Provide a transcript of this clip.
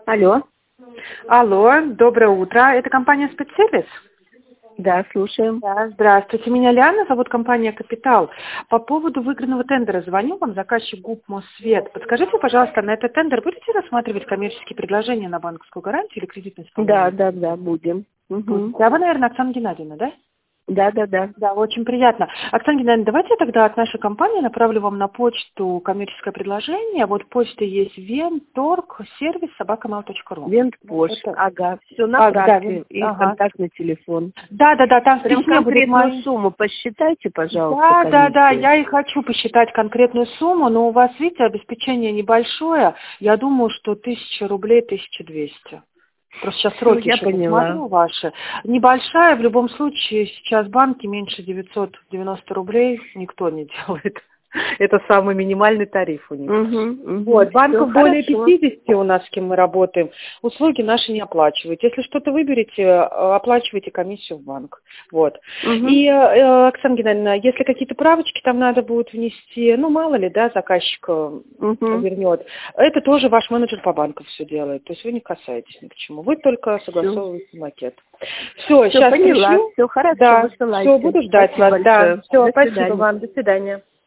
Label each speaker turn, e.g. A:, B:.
A: Алло.
B: Алло, доброе утро. Это компания «Спецсервис»?
A: Да, слушаем.
B: Да, здравствуйте. Меня Лиана, зовут компания «Капитал». По поводу выигранного тендера звоню вам, заказчик ГУП «Моссвет». Подскажите, пожалуйста, на этот тендер будете рассматривать коммерческие предложения на банковскую гарантию или кредитное исполнение?
A: Да, будем. Угу.
B: Да, вы, наверное, Оксана Геннадьевна, да?
A: Да.
B: Да, очень приятно. Оксана Геннадьевна, давайте я тогда от нашей компании направлю вам на почту коммерческое предложение. Вот почта есть ventorg.service@mail.ru.
A: Вентпош.
B: Это...
A: Ага, все
B: да,
A: направьте. И контактный телефон.
B: Да, там в
A: Прям
B: письме будет
A: конкретную
B: мои...
A: сумму посчитайте, пожалуйста,
B: Да,
A: комиссию.
B: я и хочу посчитать конкретную сумму, но у вас, видите, обеспечение небольшое. Я думаю, что 1000 рублей, 1200. Просто сейчас сроки
A: Я
B: еще
A: поняла.
B: посмотрю ваши. Небольшая, в любом случае, сейчас банки меньше 990 рублей никто не делает. Это самый минимальный тариф у них. Вот, банков более 50 у нас, с кем мы работаем. Услуги наши не оплачивают. Если что-то выберете, оплачивайте комиссию в банк. Вот. И, Оксана Геннадьевна, если какие-то правочки там надо будет внести, ну, мало ли, да, заказчик вернет, это тоже ваш менеджер по банку все делает. То есть вы не касаетесь ни к чему. Вы только согласовываете макет. Все, сейчас
A: поняла.
B: пришлю.
A: Все хорошо,
B: Да,
A: высылайте.
B: все, буду ждать
A: Спасибо
B: вас. Да,
A: большое.
B: все,
A: До
B: спасибо
A: свидания.
B: вам. До свидания.